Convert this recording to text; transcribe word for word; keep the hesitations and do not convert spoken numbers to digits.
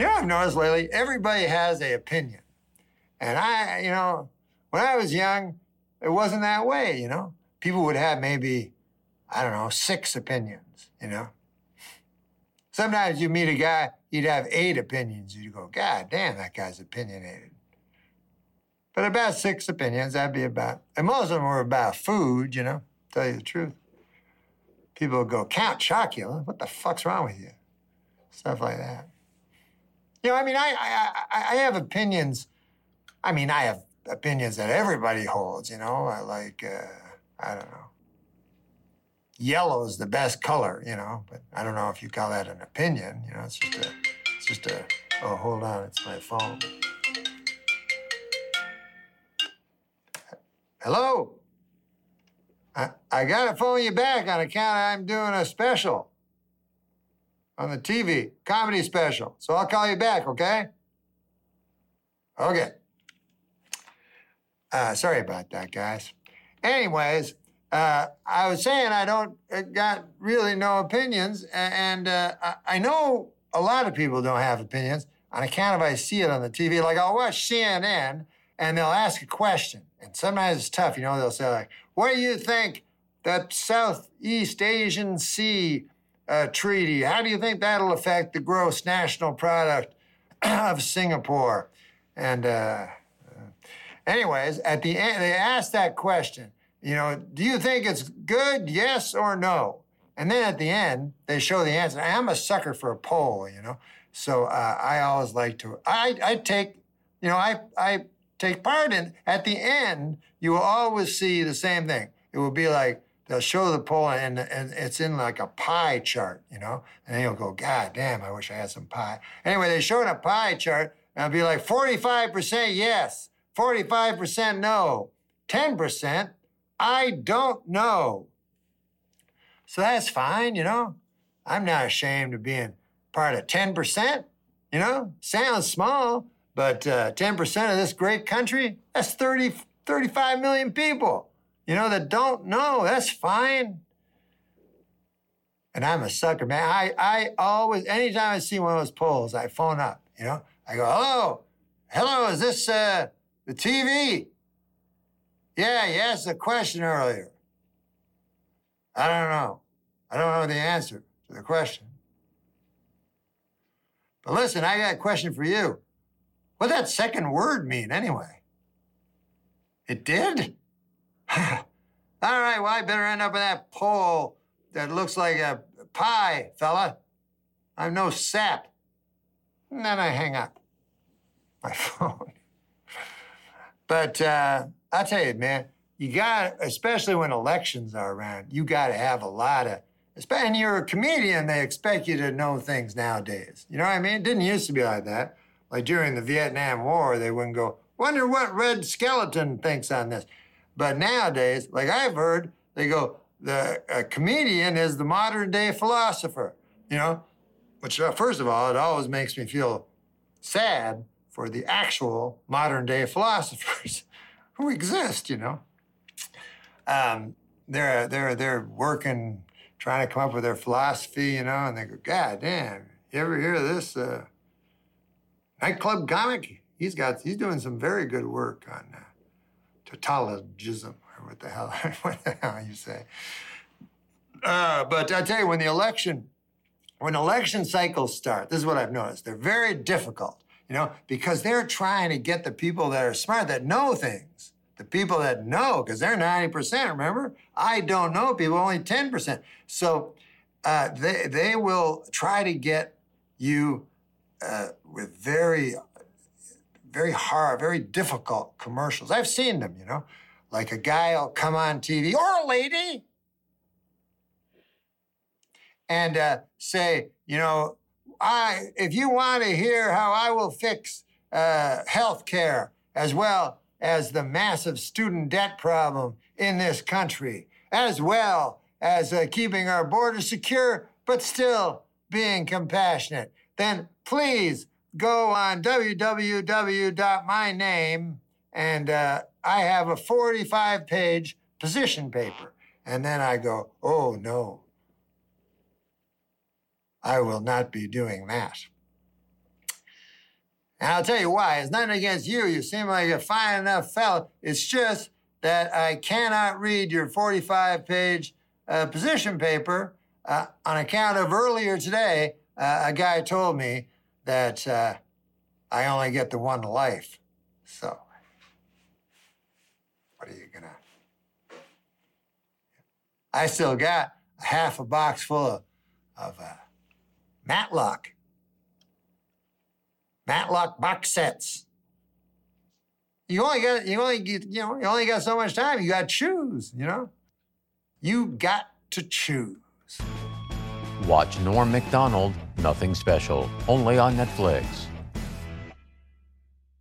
You know, I've noticed lately, everybody has an opinion. And I, you know, when I was young, it wasn't that way, you know. People would have maybe, I don't know, six opinions, you know. Sometimes you meet a guy, he'd have eight opinions. You'd go, God damn, that guy's opinionated. But about six opinions, that'd be about, and most of them were about food, you know, tell you the truth. People would go, Count Chocula, what the fuck's wrong with you? Stuff like that. You know, I mean, I, I, I have opinions. I mean, I have opinions that everybody holds, you know, I like, uh, I don't know. Yellow is the best color, you know, but I don't know if you call that an opinion, you know, it's just a, it's just a, oh, hold on, it's my phone. Hello? I, I gotta phone you back on account I'm doing a special on the T V, comedy special. So I'll call you back, okay? Okay. Uh, sorry about that, guys. Anyways, uh, I was saying I don't uh, got really no opinions, and uh, I, I know a lot of people don't have opinions on account of I see it on the T V. Like I'll watch C N N, and they'll ask a question, and sometimes it's tough, you know. They'll say like, "What do you think that Southeast Asian Sea uh, treaty? How do you think that'll affect the gross national product of Singapore?" And uh, anyways, at the end, they ask that question. You know, do you think it's good, yes or no? And then at the end, they show the answer. I'm a sucker for a poll, you know. So uh, I always like to, I, I take, you know, I, I take part in, at the end, you will always see the same thing. It will be like, they'll show the poll and, and it's in like a pie chart, you know. And then you'll go, God damn, I wish I had some pie. Anyway, they show in a pie chart, and it'll be like forty-five percent yes, forty-five percent no, ten percent I don't know. So that's fine, you know. I'm not ashamed of being part of ten percent, you know. Sounds small, but uh, ten percent of this great country, that's thirty, thirty-five million people, you know, that don't know. That's fine. And I'm a sucker, man. I, I always, anytime I see one of those polls, I phone up, you know. I go, hello, hello, is this uh, the T V? Yeah, you asked a question earlier. I don't know. I don't know the answer to the question. But listen, I got a question for you. What did that second word mean anyway? It did? All right, well, I better end up in that poll that looks like a pie, fella. I'm no sap. And then I hang up my phone. But uh, I'll tell you, man, you got, especially when elections are around, you got to have a lot of, and you're a comedian, they expect you to know things nowadays. You know what I mean? It didn't used to be like that. Like during the Vietnam War, they wouldn't go, wonder what Red Skeleton thinks on this. But nowadays, like I've heard, they go, the a comedian is the modern day philosopher, you know? Which, uh, first of all, it always makes me feel sad for the actual modern day philosophers who exist, you know. Um, they're, they're, they're working, trying to come up with their philosophy, you know, and they go, God damn, you ever hear of this uh, nightclub comic? He's got, he's doing some very good work on uh, tautologism, or what the hell, what the hell you say. Uh, but I tell you, when the election, when election cycles start, this is what I've noticed, they're very difficult, you know, because they're trying to get the people that are smart, that know things, the people that know, because they're ninety percent, remember? I don't know people, only ten percent. So uh, they, they will try to get you uh, with very, very hard, very difficult commercials. I've seen them, you know, like a guy will come on T V, or a lady, and uh, say, you know, I, if you want to hear how I will fix uh, health care as well as the massive student debt problem in this country, as well as uh, keeping our borders secure, but still being compassionate, then please go on w w w dot my name, and uh, I have a forty-five page position paper. And then I go, oh, no, I will not be doing that. And I'll tell you why. It's nothing against you. You seem like a fine enough fella. It's just that I cannot read your forty-five page uh, position paper uh, on account of earlier today, uh, a guy told me that uh, I only get the one life. So, what are you gonna... I still got a half a box full of, of uh, Matlock. Matlock box sets. You only got, you only get, you know, you only got so much time. You got to choose, you know? You got to choose. Watch Norm Macdonald, Nothing Special, only on Netflix.